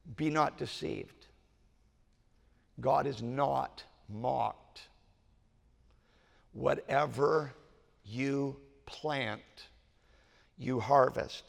Be not deceived. God is not mocked. Whatever you plant, you harvest.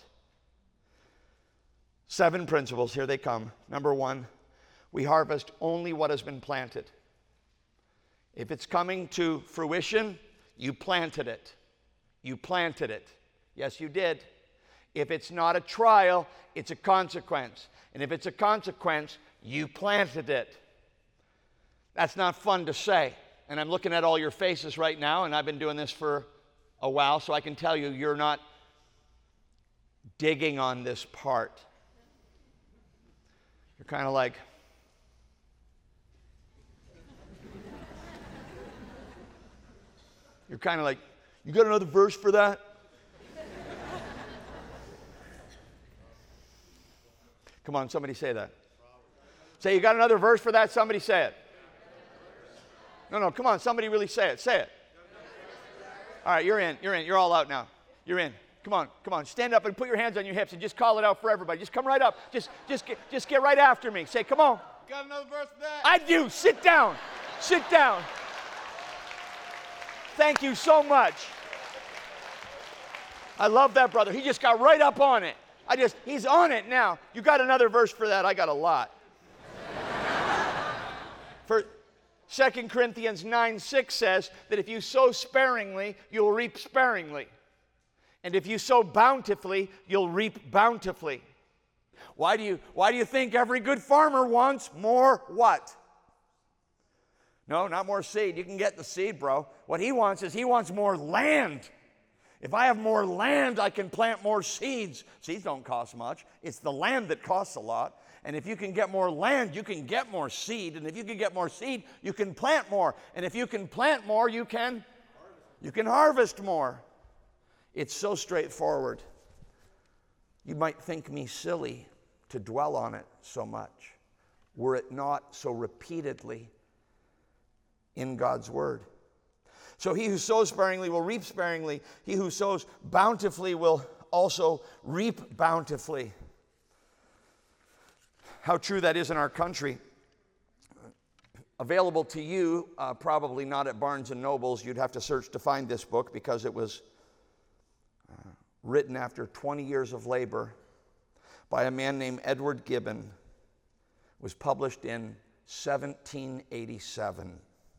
7 principles, here they come. Number 1, we harvest only what has been planted. If it's coming to fruition, you planted it. You planted it. Yes, you did. If it's not a trial, it's a consequence. And if it's a consequence, you planted it. That's not fun to say. And I'm looking at all your faces right now, and I've been doing this for a while, so I can tell you, you're not digging on this part. You're kind of like, you got another verse for that? Come on, somebody say that. Say, you got another verse for that? Somebody say it. No, come on, somebody really say it. Say it. All right, you're in. You're all out now. You're in. Come on. Stand up and put your hands on your hips and just call it out for everybody. Just come right up. Just get right after me. Say, come on. Got another verse for that? I do. Sit down. Sit down. Thank you so much. I love that brother. He just got right up on it. He's on it now. You got another verse for that? I got a lot. For 2 Corinthians 9:6 says that if you sow sparingly, you'll reap sparingly. And if you sow bountifully, you'll reap bountifully. Why do you think every good farmer wants more what? No, not more seed. You can get the seed, bro. What he wants is more land. If I have more land, I can plant more seeds. Seeds don't cost much. It's the land that costs a lot. And if you can get more land, you can get more seed. And if you can get more seed, you can plant more. And if you can plant more, you can harvest more. It's so straightforward. You might think me silly to dwell on it so much, were it not so repeatedly in God's Word. So he who sows sparingly will reap sparingly. He who sows bountifully will also reap bountifully. How true that is in our country. Available to you, probably not at Barnes & Noble's. You'd have to search to find this book because it was written after 20 years of labor by a man named Edward Gibbon. It was published in 1787.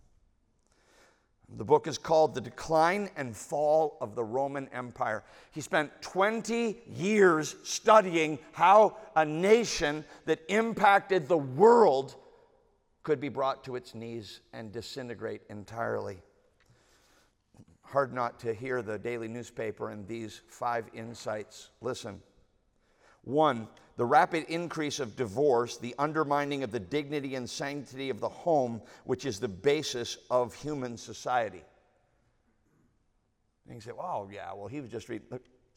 The book is called The Decline and Fall of the Roman Empire. He spent 20 years studying how a nation that impacted the world could be brought to its knees and disintegrate entirely. Hard not to hear the daily newspaper and these 5 insights. Listen. 1, the rapid increase of divorce, the undermining of the dignity and sanctity of the home, which is the basis of human society. And you say, oh, yeah, well, he was just reading.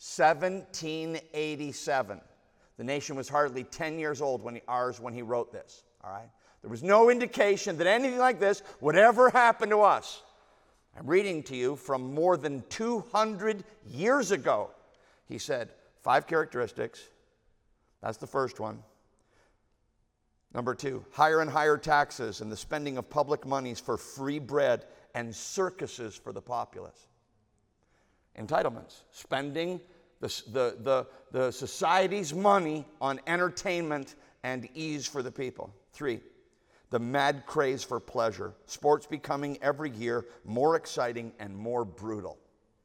1787. The nation was hardly 10 years old when he wrote this, all right? There was no indication that anything like this would ever happen to us. I'm reading to you from more than 200 years ago. He said, 5 characteristics. That's the first one. Number 2, higher and higher taxes and the spending of public monies for free bread and circuses for the populace. Entitlements, spending the society's money on entertainment and ease for the people. 3, the mad craze for pleasure, sports becoming every year more exciting and more brutal.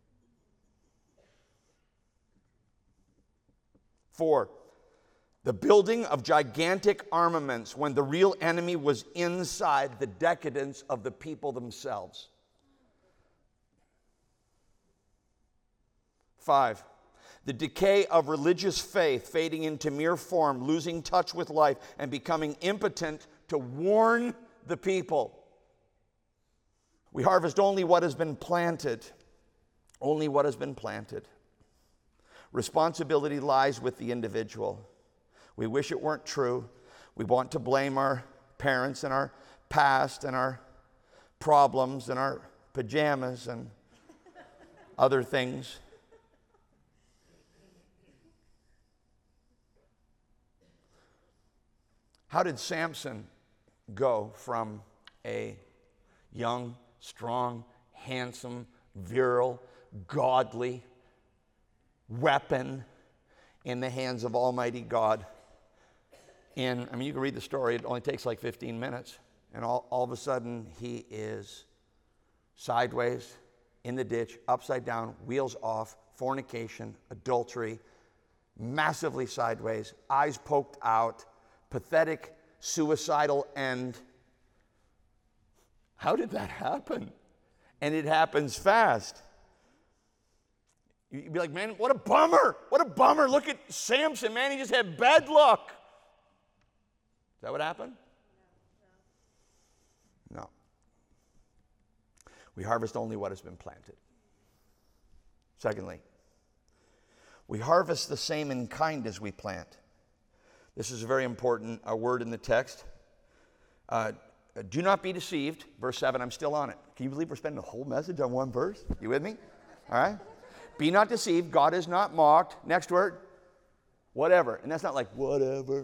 4, the building of gigantic armaments when the real enemy was inside the decadence of the people themselves. 5, the decay of religious faith fading into mere form, losing touch with life, and becoming impotent to warn the people. We harvest only what has been planted. Only what has been planted. Responsibility lies with the individual. We wish it weren't true. We want to blame our parents and our past and our problems and our pajamas and other things. How did Samson go from a young, strong, handsome, virile, godly weapon in the hands of Almighty God? You can read the story. It only takes like 15 minutes. And all of a sudden, he is sideways, in the ditch, upside down, wheels off, fornication, adultery, massively sideways, eyes poked out, pathetic, suicidal end. How did that happen? And it happens fast. You'd be like, man, what a bummer. What a bummer. Look at Samson, man. He just had bad luck. Is that what happened? No. We harvest only what has been planted. Secondly, we harvest the same in kind as we plant. This is a very important word in the text. Do not be deceived. Verse 7, I'm still on it. Can you believe we're spending a whole message on one verse? You with me? All right? Be not deceived. God is not mocked. Next word, whatever. And that's not like whatever,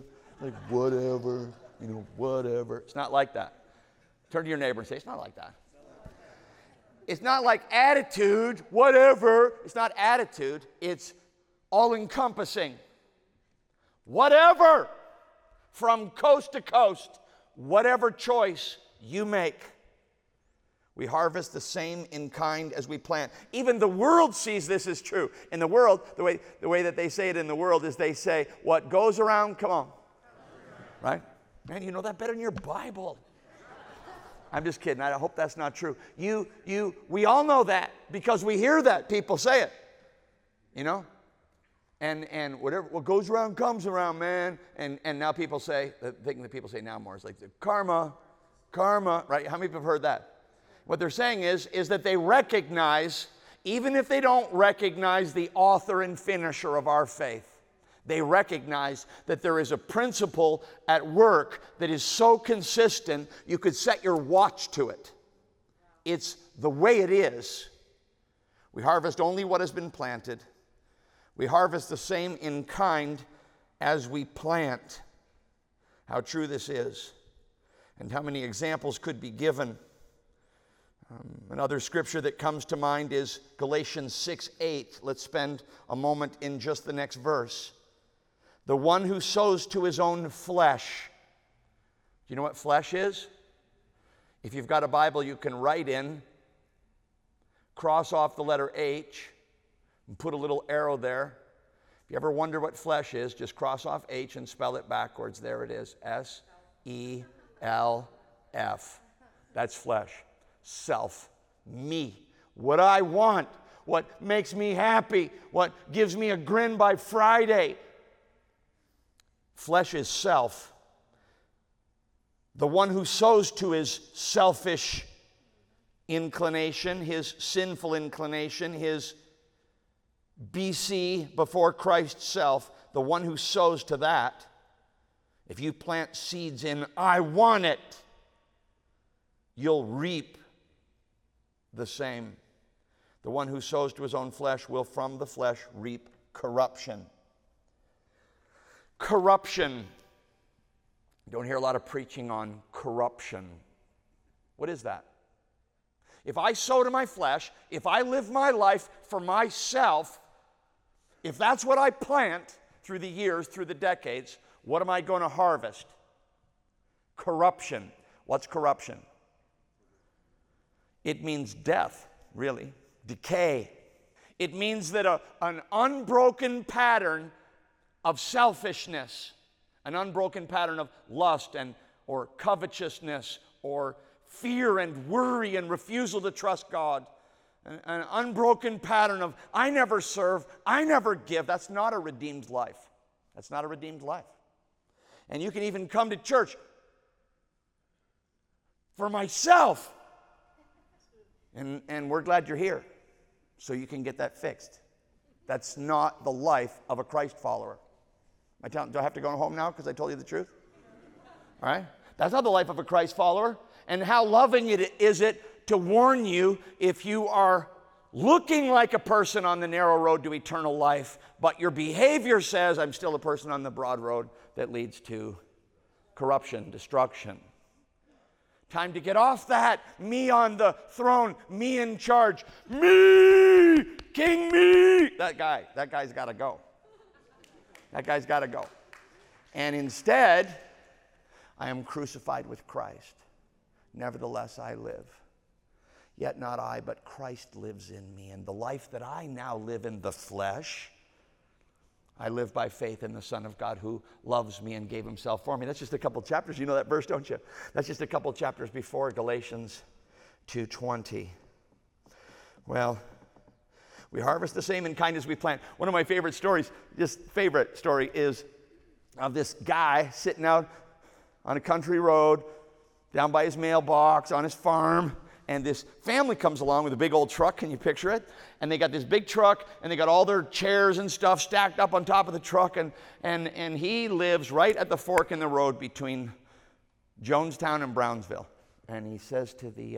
whatever. It's not like that. Turn to your neighbor and say, it's not like that. It's not like attitude, whatever. It's not attitude. It's all-encompassing. Whatever, from coast to coast, whatever choice you make. We harvest the same in kind as we plant. Even the world sees this as true. In the world, the way that they say it in the world is they say, what goes around, come on. Right? Man, you know that better than your Bible. I'm just kidding. I hope that's not true. We all know that because we hear that. People say it. You know? And whatever what goes around comes around, man. And now people say, the thing that people say now more is like karma, right? How many people have heard that? What they're saying is that they recognize, even if they don't recognize the author and finisher of our faith, they recognize that there is a principle at work that is so consistent you could set your watch to it. It's the way it is. We harvest only what has been planted. We harvest the same in kind as we plant. How true this is, and how many examples could be given. Another scripture that comes to mind is Galatians 6:8. Let's spend a moment in just the next verse. The one who sows to his own flesh. Do you know what flesh is? If you've got a Bible, you can write in, cross off the letter H, and put a little arrow there. If you ever wonder what flesh is, just cross off H and spell it backwards. There it is. S-E-L-F. That's flesh. Self. Me. What I want. What makes me happy. What gives me a grin by Friday. Flesh is self. The one who sows to his selfish inclination, his sinful inclination, his BC, before Christ's self, the one who sows to that, if you plant seeds in, I want it, you'll reap the same. The one who sows to his own flesh will from the flesh reap corruption. Corruption. You don't hear a lot of preaching on corruption. What is that? If I sow to my flesh, if I live my life for myself, if that's what I plant through the years, through the decades, what am I going to harvest? Corruption. What's corruption? It means death, really. Decay. It means that an unbroken pattern of selfishness, an unbroken pattern of lust or covetousness or fear and worry and refusal to trust God, an unbroken pattern of I never serve, I never give. That's not a redeemed life. That's not a redeemed life. And you can even come to church for myself. And we're glad you're here so you can get that fixed. That's not the life of a Christ follower. Do I have to go home now because I told you the truth? All right? That's not the life of a Christ follower. And how loving is it to warn you if you are looking like a person on the narrow road to eternal life, but your behavior says, I'm still a person on the broad road that leads to corruption, destruction. Time to get off that. Me on the throne, me in charge, me, King me. That guy's got to go. That guy's got to go. And instead, I am crucified with Christ. Nevertheless, I live. Yet not I, but Christ lives in me. And the life that I now live in the flesh, I live by faith in the Son of God who loves me and gave himself for me. That's just a couple chapters. You know that verse, don't you? That's just a couple chapters before Galatians 2:20. Well, we harvest the same in kind as we plant. One of my favorite stories, just favorite story, is of this guy sitting out on a country road, down by his mailbox, on his farm, and this family comes along with a big old truck. Can you picture it? And they got this big truck, and they got all their chairs and stuff stacked up on top of the truck, and he lives right at the fork in the road between Jonestown and Brownsville. And he says to they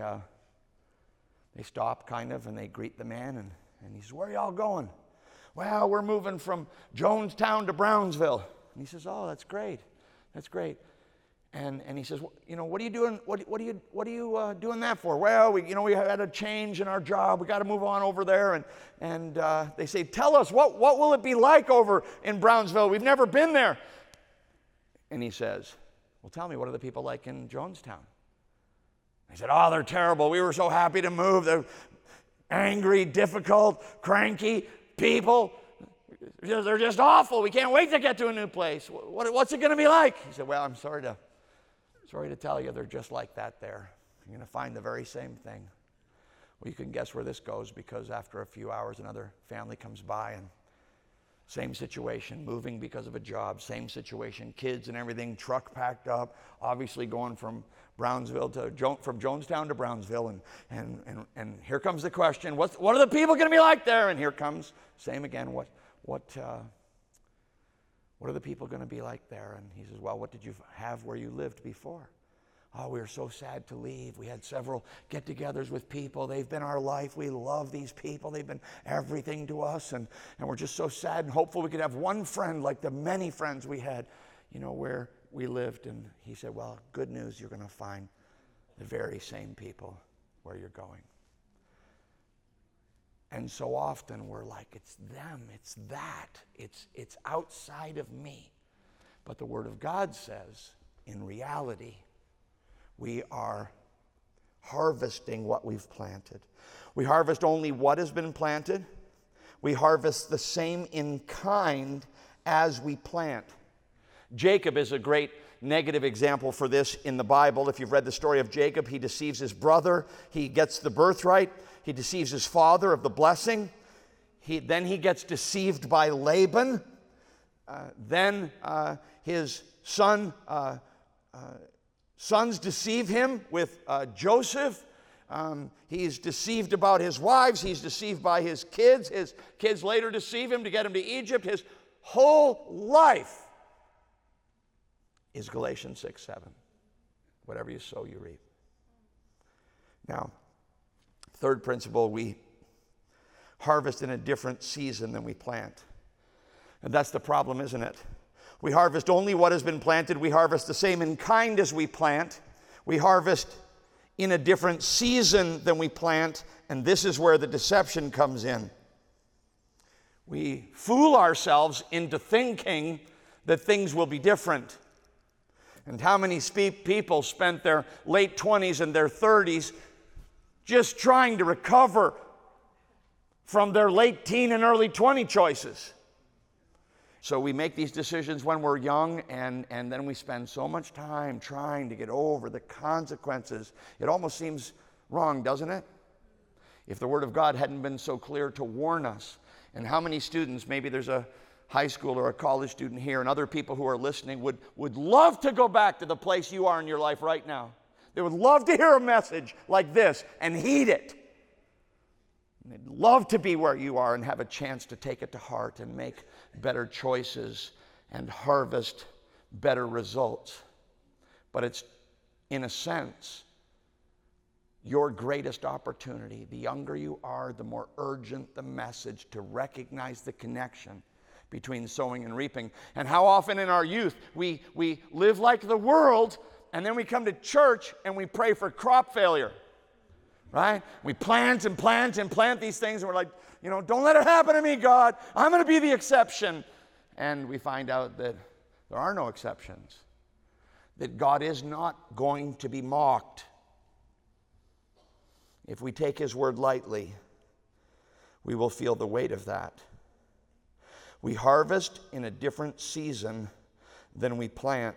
stop kind of, and they greet the man, and he says, "Where are y'all going?" "Well, we're moving from Jonestown to Brownsville." And he says, "Oh, that's great. That's great." And he says, "What are you doing? What are you doing that for?" "Well, we had a change in our job. We got to move on over there." And they say, "Tell us, what will it be like over in Brownsville? We've never been there." And he says, "Well, tell me, what are the people like in Jonestown?" They said, "Oh, they're terrible. We were so happy to move. They're angry, difficult, cranky people. They're just awful. We can't wait to get to a new place. What's it going to be like?" He said, "Well, I'm sorry to tell you, they're just like that there. You're going to find the very same thing." Well, you can guess where this goes, because after a few hours, another family comes by, and same situation, moving because of a job, same situation, kids and everything, truck packed up, obviously going from Brownsville from Jonestown to Brownsville, and here comes the question, what are the people going to be like there? And here comes, same again, what are the people going to be like there? And he says, "Well, what did you have where you lived before?" "Oh, we were so sad to leave. We had several get-togethers with people. They've been our life. We love these people. They've been everything to us. And we're just so sad and hopeful we could have one friend like the many friends we had, where we lived." And he said, "Well, good news, you're going to find the very same people where you're going." And so often we're like, it's them, it's that, it's outside of me. But the Word of God says, in reality, we are harvesting what we've planted. We harvest only what has been planted. We harvest the same in kind as we plant. Jacob is a great negative example for this in the Bible. If you've read the story of Jacob, he deceives his brother. He gets the birthright. He deceives his father of the blessing. Then he gets deceived by Laban. Then his sons deceive him with Joseph. He's deceived about his wives. He's deceived by his kids. His kids later deceive him to get him to Egypt. His whole life is Galatians 6:7. Whatever you sow, you reap. Now, third principle, we harvest in a different season than we plant. And that's the problem, isn't it? We harvest only what has been planted. We harvest the same in kind as we plant. We harvest in a different season than we plant, and this is where the deception comes in. We fool ourselves into thinking that things will be different. And how many people spent their late 20s and their 30s just trying to recover from their late teen and early 20 choices? So we make these decisions when we're young, and then we spend so much time trying to get over the consequences. It almost seems wrong, doesn't it? If the Word of God hadn't been so clear to warn us. And how many students, maybe there's a high school or a college student here, and other people who are listening would love to go back to the place you are in your life right now. They would love to hear a message like this and heed it. And they'd love to be where you are and have a chance to take it to heart and make better choices and harvest better results. But it's, in a sense, your greatest opportunity. The younger you are, the more urgent the message to recognize the connection between sowing and reaping. And how often in our youth we live like the world, and then we come to church and we pray for crop failure, right? We plant and plant and plant these things, and we're like, don't let it happen to me, God. I'm going to be the exception. And we find out that there are no exceptions, that God is not going to be mocked. If we take his word lightly, we will feel the weight of that. We harvest in a different season than we plant.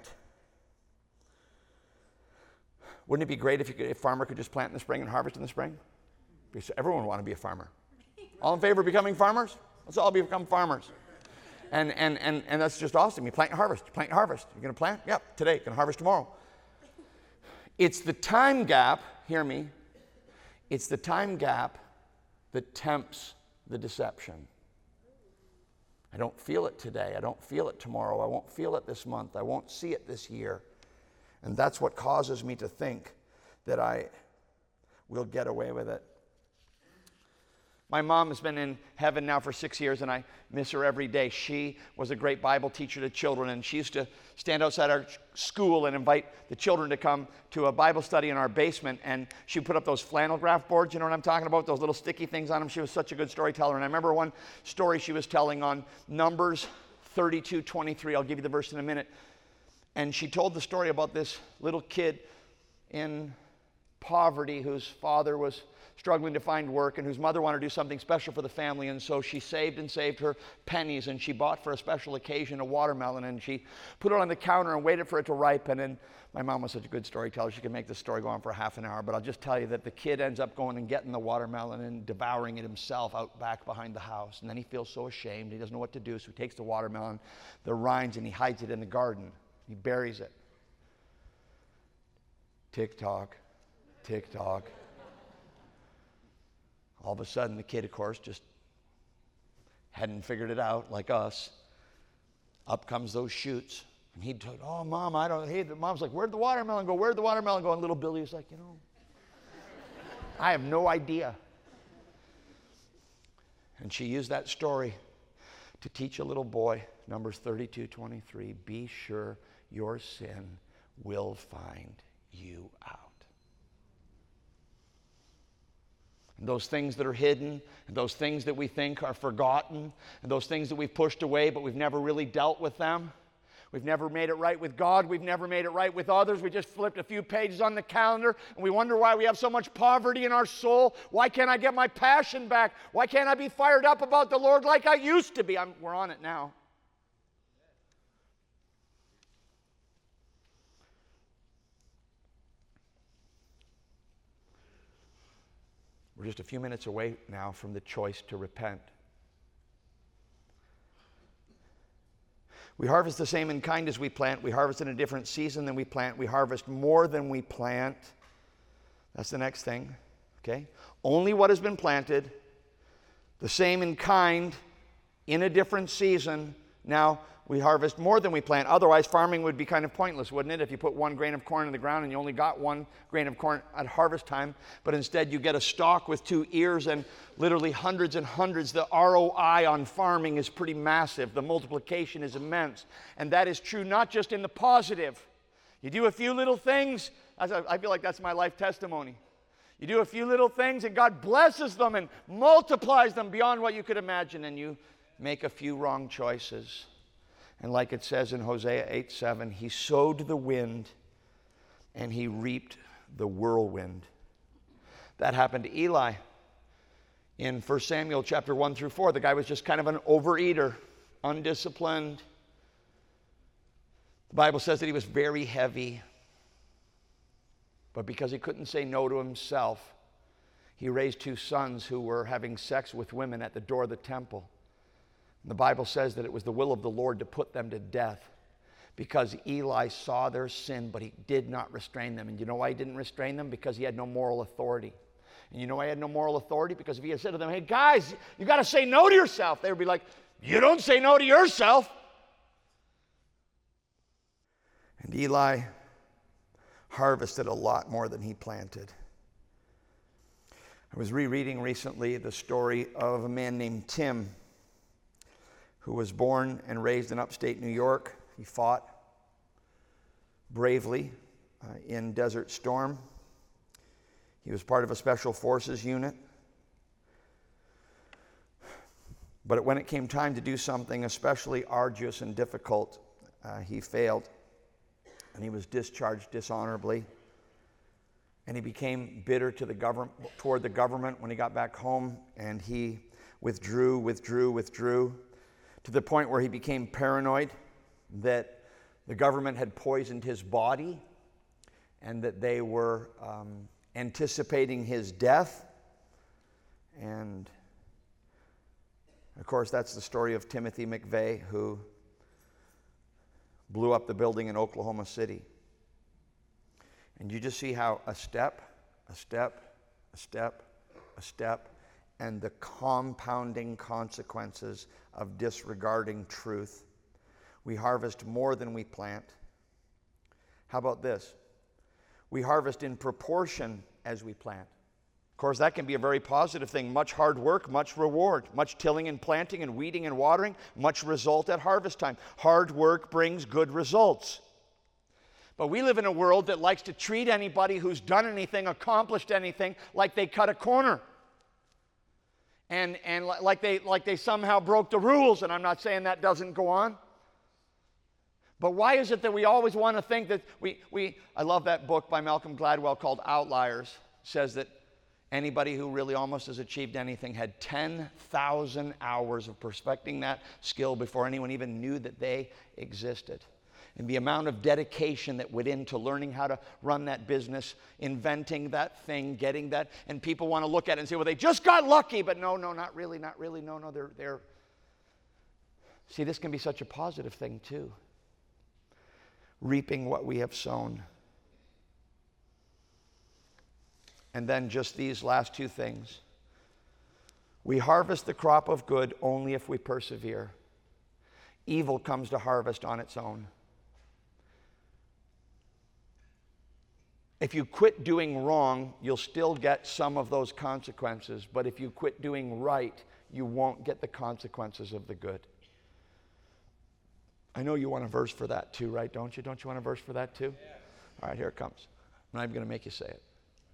Wouldn't it be great if a farmer could just plant in the spring and harvest in the spring? Because everyone would want to be a farmer. All in favor of becoming farmers? Let's all become farmers. And that's just awesome. You plant and harvest. You plant and harvest. You're going to plant? Yep, today. You're going to harvest tomorrow. It's the time gap, hear me, it's the time gap that tempts the deception. I don't feel it today. I don't feel it tomorrow. I won't feel it this month. I won't see it this year. And that's what causes me to think that I will get away with it. My mom has been in heaven now for 6 years, and I miss her every day. She was a great Bible teacher to children, and she used to stand outside our school and invite the children to come to a Bible study in our basement, and she would put up those flannel graph boards, you know what I'm talking about, those little sticky things on them. She was such a good storyteller, and I remember one story she was telling on Numbers 32:23. I'll give you the verse in a minute. And she told the story about this little kid in poverty whose father was struggling to find work and whose mother wanted to do something special for the family, and so she saved and saved her pennies, and she bought for a special occasion a watermelon, and she put it on the counter and waited for it to ripen. And my mom was such a good storyteller, she could make the story go on for half an hour, but I'll just tell you that the kid ends up going and getting the watermelon and devouring it himself out back behind the house, and then he feels so ashamed, he doesn't know what to do, so he takes the watermelon, the rinds, and he hides it in the garden. He buries it. Tick-tock, tick-tock. All of a sudden, the kid, of course, just hadn't figured it out like us. Up comes those shoots. And he'd talk, oh, Mom, I don't, hey, the mom's like, where'd the watermelon go? Where'd the watermelon go? And little Billy was like, I have no idea. And she used that story to teach a little boy, Numbers 32:23, be sure your sin will find you out. And those things that are hidden, and those things that we think are forgotten, and those things that we've pushed away but we've never really dealt with them. We've never made it right with God. We've never made it right with others. We just flipped a few pages on the calendar, and we wonder why we have so much poverty in our soul. Why can't I get my passion back? Why can't I be fired up about the Lord like I used to be? We're on it now. We're just a few minutes away now from the choice to repent. We harvest the same in kind as we plant. We harvest in a different season than we plant. We harvest more than we plant. That's the next thing, okay? Only what has been planted, the same in kind, in a different season. Now, we harvest more than we plant. Otherwise, farming would be kind of pointless, wouldn't it? If you put 1 grain of corn in the ground and you only got 1 grain of corn at harvest time, but instead you get a stalk with 2 ears and literally hundreds and hundreds. The ROI on farming is pretty massive. The multiplication is immense. And that is true not just in the positive. You do a few little things. I feel like that's my life testimony. You do a few little things and God blesses them and multiplies them beyond what you could imagine, and you make a few wrong choices. And like it says in Hosea 8:7, he sowed the wind and he reaped the whirlwind. That happened to Eli in 1 Samuel chapter 1 through 4. The guy was just kind of an overeater, undisciplined. The Bible says that he was very heavy. But because he couldn't say no to himself, he raised 2 sons who were having sex with women at the door of the temple. The Bible says that it was the will of the Lord to put them to death because Eli saw their sin, but he did not restrain them. And you know why he didn't restrain them? Because he had no moral authority. And you know why he had no moral authority? Because if he had said to them, hey guys, you got to say no to yourself, they would be like, you don't say no to yourself. And Eli harvested a lot more than he planted. I was rereading recently the story of a man named Tim, who was born and raised in upstate New York. He fought bravely in Desert Storm. He was part of a special forces unit. But when it came time to do something especially arduous and difficult, he failed. And he was discharged dishonorably. And he became bitter to toward the government when he got back home. And he withdrew, to the point where he became paranoid that the government had poisoned his body and that they were anticipating his death. And of course, that's the story of Timothy McVeigh, who blew up the building in Oklahoma City. And you just see how a step, and the compounding consequences of disregarding truth. We harvest more than we plant. How about this? We harvest in proportion as we plant. Of course, that can be a very positive thing. Much hard work, much reward. Much tilling and planting and weeding and watering, much result at harvest time. Hard work brings good results. But we live in a world that likes to treat anybody who's done anything, accomplished anything, like they cut a corner. And like they somehow broke the rules, and I'm not saying that doesn't go on. But why is it that we always want to think that I love that book by Malcolm Gladwell called Outliers. It says that anybody who really almost has achieved anything had 10,000 hours of perfecting that skill before anyone even knew that they existed. And the amount of dedication that went into learning how to run that business, inventing that thing, getting that, and people want to look at it and say, well, they just got lucky, but no, not really, no, they're. See, this can be such a positive thing too. Reaping what we have sown. And then just these last two things. We harvest the crop of good only if we persevere. Evil comes to harvest on its own. If you quit doing wrong, you'll still get some of those consequences. But if you quit doing right, you won't get the consequences of the good. I know you want a verse for that too, right? Don't you? Don't you want a verse for that too? Yeah. All right, here it comes. I'm not even going to make you say it.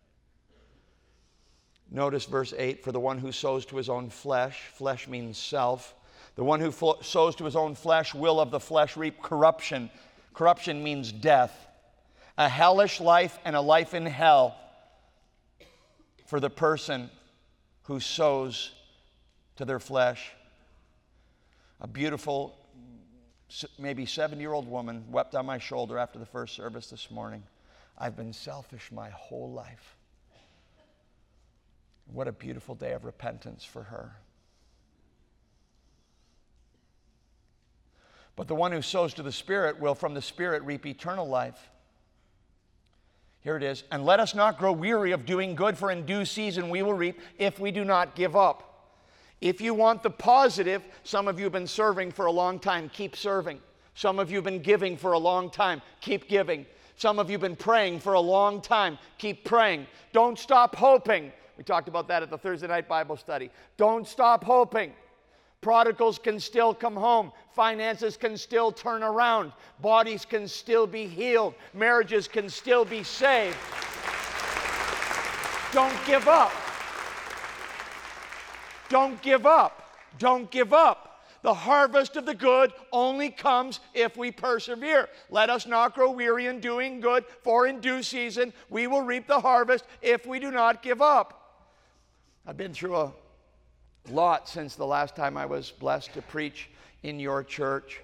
Notice verse 8, for the one who sows to his own flesh, flesh means self. The one who sows to his own flesh will of the flesh reap corruption. Corruption means death. A hellish life and a life in hell for the person who sows to their flesh. A beautiful, maybe 70-year-old woman wept on my shoulder after the first service this morning. I've been selfish my whole life. What a beautiful day of repentance for her. But the one who sows to the Spirit will from the Spirit reap eternal life. Here it is. And let us not grow weary of doing good, for in due season we will reap if we do not give up. If you want the positive, some of you have been serving for a long time, keep serving. Some of you have been giving for a long time, keep giving. Some of you have been praying for a long time, keep praying. Don't stop hoping. We talked about that at the Thursday night Bible study. Don't stop hoping. Prodigals can still come home. Finances can still turn around. Bodies can still be healed. Marriages can still be saved. Don't give up. Don't give up. Don't give up. The harvest of the good only comes if we persevere. Let us not grow weary in doing good, for in due season we will reap the harvest if we do not give up. I've been through a lot since the last time I was blessed to preach in your church.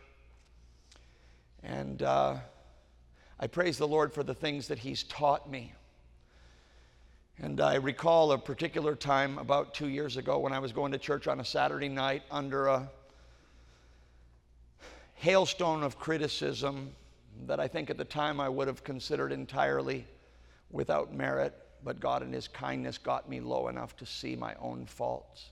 And I praise the Lord for the things that He's taught me. And I recall a particular time about 2 years ago when I was going to church on a Saturday night under a hailstone of criticism that I think at the time I would have considered entirely without merit, but God in His kindness got me low enough to see my own faults.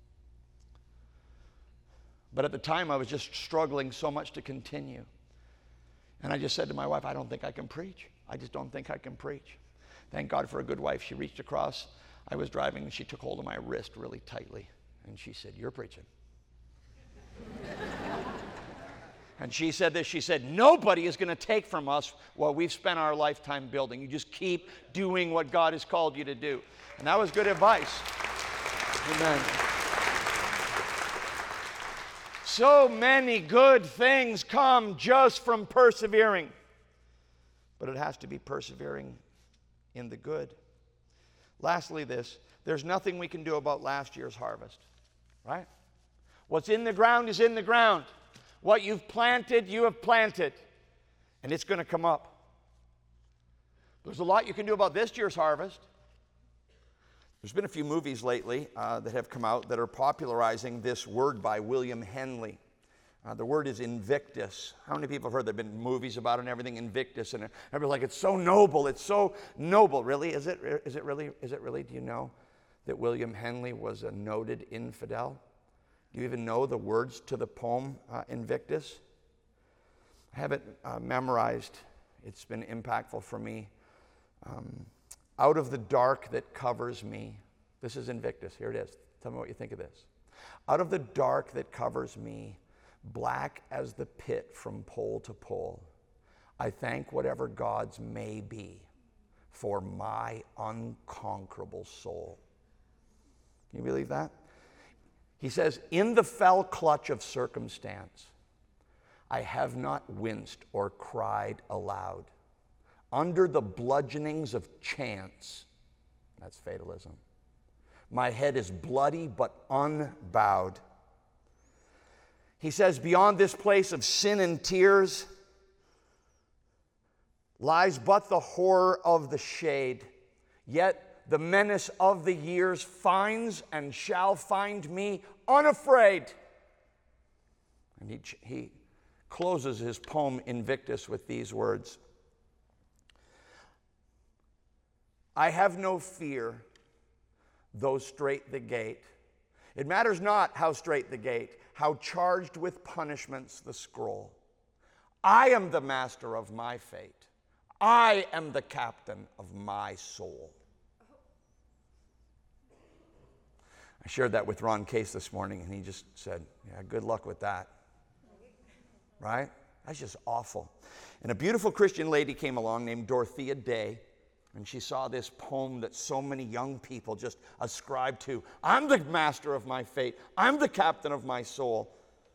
But at the time I was just struggling so much to continue. And I just said to my wife, I don't think I can preach. I just don't think I can preach. Thank God for a good wife. She reached across. I was driving and she took hold of my wrist really tightly. And she said, you're preaching. And she said this, she said, nobody is going to take from us what we've spent our lifetime building. You just keep doing what God has called you to do. And that was good advice. Amen. So many good things come just from persevering. But it has to be persevering in the good. Lastly, there's nothing we can do about last year's harvest, right? What's in the ground is in the ground. What you've planted, you have planted, and it's going to come up. There's a lot you can do about this year's harvest. There's been a few movies lately that have come out that are popularizing this word by William Henley. The word is Invictus. How many people have heard there have been movies about it and everything, Invictus? And everybody's like, it's so noble, it's so noble. Really? Is it really? Do you know that William Henley was a noted infidel? Do you even know the words to the poem Invictus? I have it memorized. It's been impactful for me. Out of the dark that covers me. This is Invictus. Here it is. Tell me what you think of this. Out of the dark that covers me, black as the pit from pole to pole, I thank whatever gods may be for my unconquerable soul. Can you believe that? He says, in the fell clutch of circumstance, I have not winced or cried aloud. Under the bludgeonings of chance, that's fatalism, my head is bloody but unbowed. He says, beyond this place of sin and tears lies but the horror of the shade, yet the menace of the years finds and shall find me unafraid. And he closes his poem Invictus with these words. I have no fear, though strait the gate. It matters not how strait the gate, how charged with punishments the scroll. I am the master of my fate. I am the captain of my soul. I shared that with Ron Case this morning, and he just said, yeah, good luck with that. Right? That's just awful. And a beautiful Christian lady came along named Dorothea Day, and she saw this poem that so many young people just ascribe to. I'm the master of my fate. I'm the captain of my soul.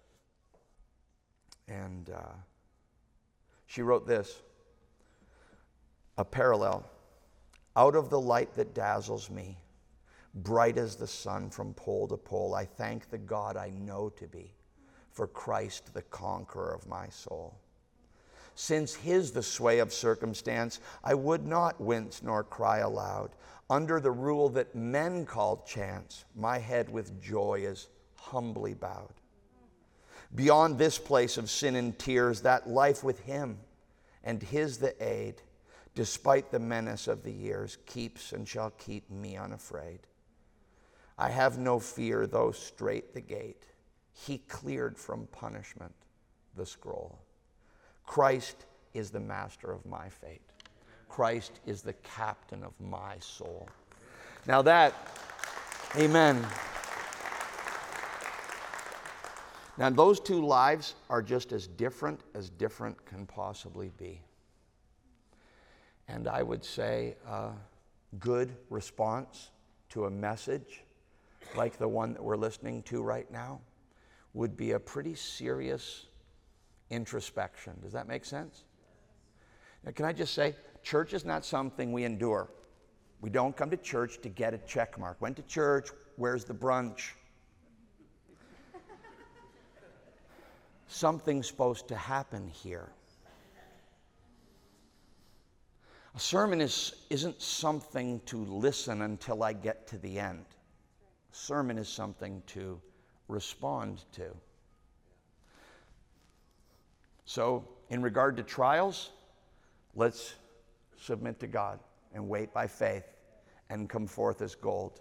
And she wrote this, a parallel. Out of the light that dazzles me, bright as the sun from pole to pole, I thank the God I know to be, for Christ the conqueror of my soul. Since his the sway of circumstance, I would not wince nor cry aloud. Under the rule that men call chance, my head with joy is humbly bowed. Beyond this place of sin and tears, that life with him and his the aid, despite the menace of the years, keeps and shall keep me unafraid. I have no fear, though strait the gate. He cleared from punishment the scroll. Christ is the master of my fate. Christ is the captain of my soul. Now that, amen. Now those two lives are just as different can possibly be. And I would say a good response to a message like the one that we're listening to right now would be a pretty serious introspection. Does that make sense? Now, can I just say, church is not something we endure. We don't come to church to get a check mark. Went to church, where's the brunch? Something's supposed to happen here. A sermon isn't something to listen until I get to the end. A sermon is something to respond to. So, in regard to trials, let's submit to God and wait by faith and come forth as gold.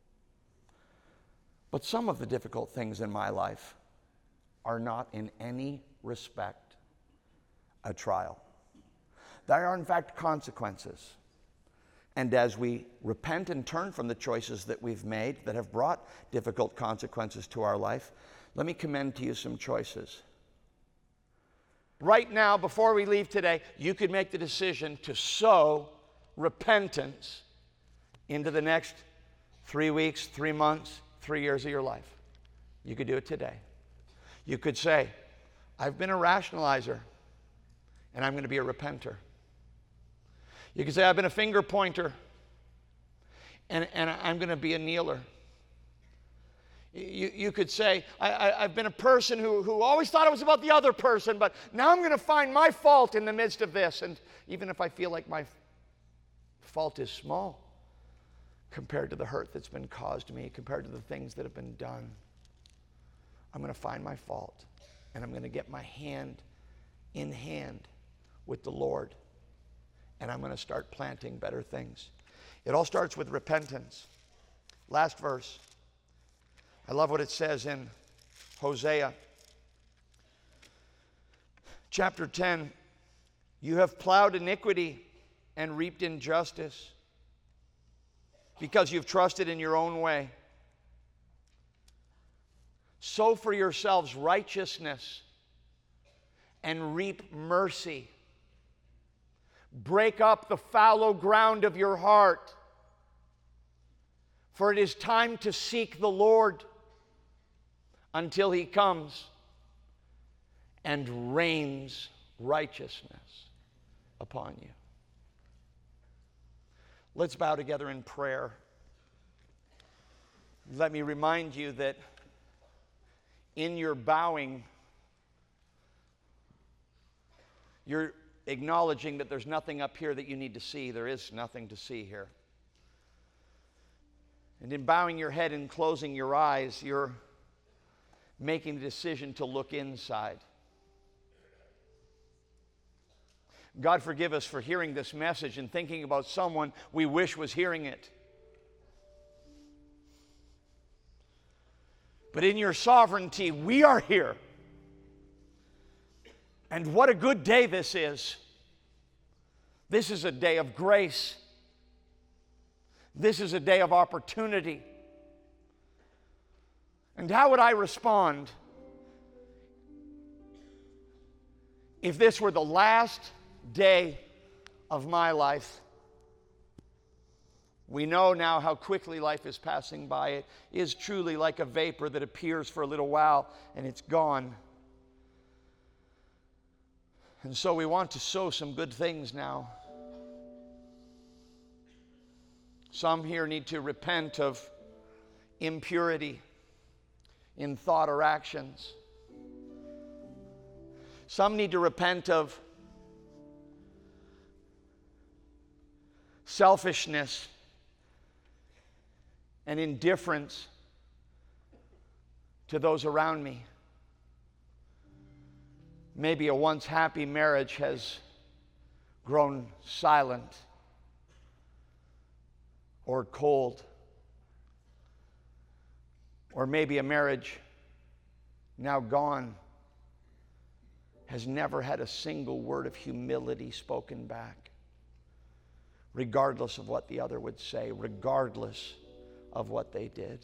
But some of the difficult things in my life are not in any respect a trial. They are, in fact, consequences. And as we repent and turn from the choices that we've made that have brought difficult consequences to our life, let me commend to you some choices. right now, before we leave today, you could make the decision to sow repentance into the next 3 weeks, 3 months, 3 years of your life. You could do it today. You could say, I've been a rationalizer, and I'm going to be a repenter. You could say, I've been a finger pointer, and I'm going to be a kneeler. You could say, I've been a person who always thought it was about the other person, but now I'm going to find my fault in the midst of this. And even if I feel like my fault is small compared to the hurt that's been caused me, compared to the things that have been done, I'm going to find my fault, and I'm going to get my hand in hand with the Lord, and I'm going to start planting better things. It all starts with repentance. Last verse. I love what it says in Hosea. Chapter 10. You have plowed iniquity and reaped injustice because you've trusted in your own way. Sow for yourselves righteousness and reap mercy. Break up the fallow ground of your heart, for it is time to seek the Lord until He comes and rains righteousness upon you. Let's bow together in prayer. Let me remind you that in your bowing, you're acknowledging that there's nothing up here that you need to see. There is nothing to see here. And in bowing your head and closing your eyes, you're making the decision to look inside. God forgive us for hearing this message and thinking about someone we wish was hearing it. But in your sovereignty, we are here. And what a good day this is. This is a day of grace. This is a day of opportunity. And how would I respond if this were the last day of my life? We know now how quickly life is passing by. It is truly like a vapor that appears for a little while and it's gone. And so we want to sow some good things now. Some here need to repent of impurity in thought or actions. Some need to repent of selfishness and indifference to those around me. Maybe a once happy marriage has grown silent or cold. Or maybe a marriage now gone has never had a single word of humility spoken back, regardless of what the other would say, regardless of what they did.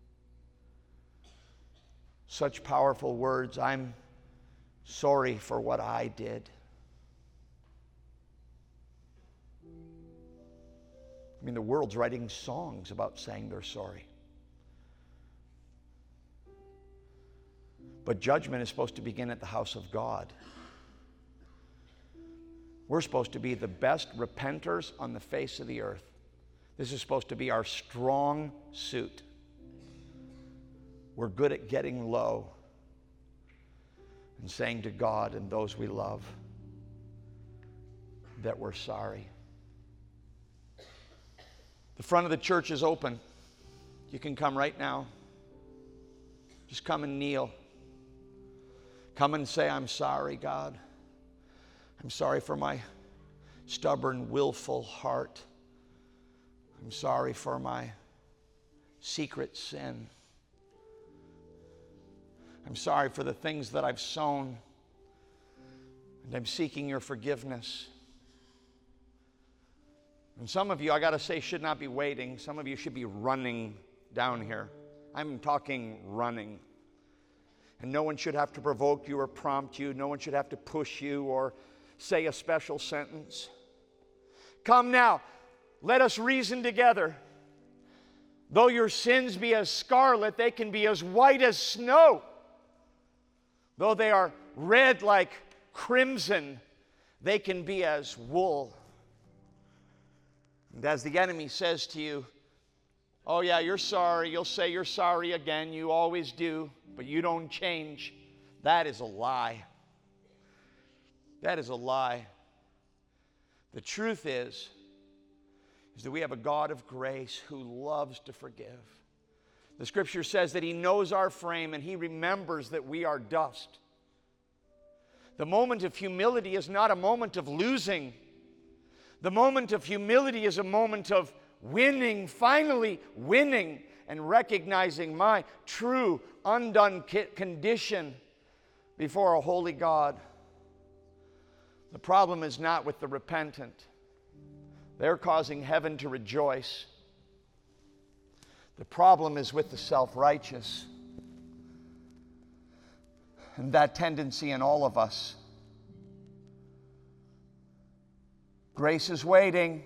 Such powerful words. I'm sorry for what I did. I mean, the world's writing songs about saying they're sorry. But judgment is supposed to begin at the house of God. We're supposed to be the best repenters on the face of the earth. This is supposed to be our strong suit. We're good at getting low and saying to God and those we love that we're sorry. The front of the church is open. You can come right now. Just come and kneel. Come and say, I'm sorry, God. I'm sorry for my stubborn, willful heart. I'm sorry for my secret sin. I'm sorry for the things that I've sown, and I'm seeking your forgiveness. And some of you, I got to say, should not be waiting. Some of you should be running down here. I'm talking running. And no one should have to provoke you or prompt you. No one should have to push you or say a special sentence. Come now, let us reason together. Though your sins be as scarlet, they can be as white as snow. Though they are red like crimson, they can be as wool. And as the enemy says to you, oh yeah, you're sorry, you'll say you're sorry again, you always do, but you don't change. That is a lie. That is a lie. The truth is that we have a God of grace who loves to forgive. The scripture says that he knows our frame and he remembers that we are dust. The moment of humility is not a moment of losing. The moment of humility is a moment of winning, finally winning, and recognizing my true undone condition before a holy God. The problem is not with the repentant. They're causing heaven to rejoice. The problem is with the self-righteous. And that tendency in all of us. Grace is waiting.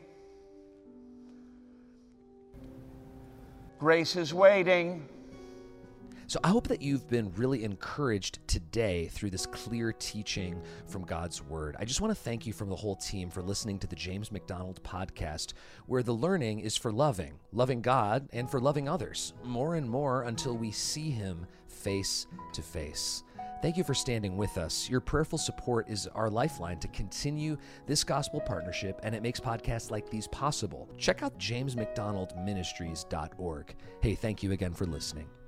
Grace is waiting. So I hope that you've been really encouraged today through this clear teaching from God's Word. I just want to thank you from the whole team for listening to the James MacDonald podcast, where the learning is for loving God and for loving others, more and more until we see Him face to face. Thank you for standing with us. Your prayerful support is our lifeline to continue this gospel partnership, and it makes podcasts like these possible. Check out jamesmacdonaldministries.org. Hey, thank you again for listening.